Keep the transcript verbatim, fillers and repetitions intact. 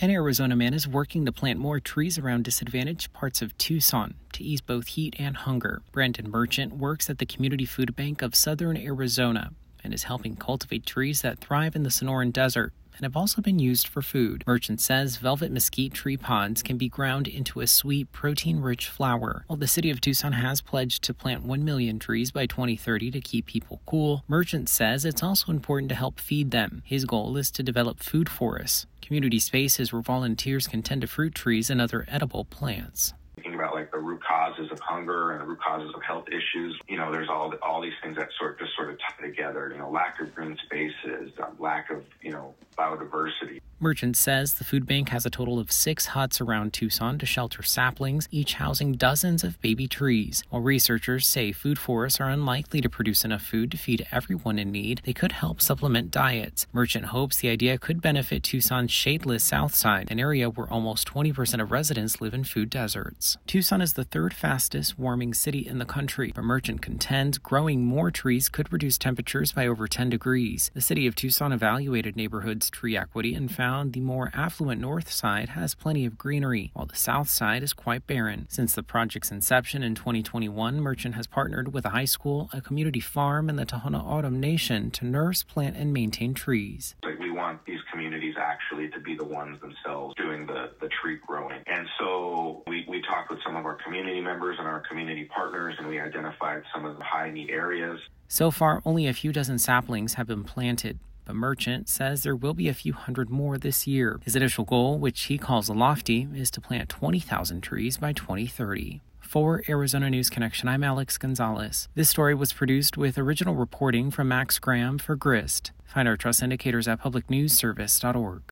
An Arizona man is working to plant more trees around disadvantaged parts of Tucson to ease both heat and hunger. Brandon Merchant works at the Community Food Bank of Southern Arizona and is helping cultivate trees that thrive in the Sonoran Desert and have also been used for food. Merchant says velvet mesquite tree pods can be ground into a sweet, protein-rich flour. While the city of Tucson has pledged to plant one million trees by twenty thirty to keep people cool, Merchant says it's also important to help feed them. His goal is to develop food forests, community spaces where volunteers can tend to fruit trees and other edible plants. Thinking about like the root causes of hunger and the root causes of health issues, you know, there's all all these things that sort of just sort of tie together. You know, lack of green spaces, lack of you know biodiversity. Merchant says the food bank has a total of six huts around Tucson to shelter saplings, each housing dozens of baby trees. While researchers say food forests are unlikely to produce enough food to feed everyone in need, they could help supplement diets. Merchant hopes the idea could benefit Tucson's shadeless South Side, an area where almost twenty percent of residents live in food deserts. Tucson is the third fastest warming city in the country, but Merchant contends growing more trees could reduce temperatures by over ten degrees. The city of Tucson evaluated neighborhoods' tree equity and found the more affluent north side has plenty of greenery, while the south side is quite barren. Since the project's inception in twenty twenty-one, Merchant has partnered with a high school, a community farm, and the Tohono O'odham Nation to nurse, plant, and maintain trees. Like we want these communities actually to be the ones themselves doing the, the tree growing. And so we, we talked with some of our community members and our community partners, and we identified some of the high need areas. So far, only a few dozen saplings have been planted, but Merchant says there will be a few hundred more this year. His initial goal, which he calls lofty, is to plant twenty thousand trees by twenty thirty. For Arizona News Connection, I'm Alex Gonzalez. This story was produced with original reporting from Max Graham for Grist. Find our trust indicators at public news service dot org.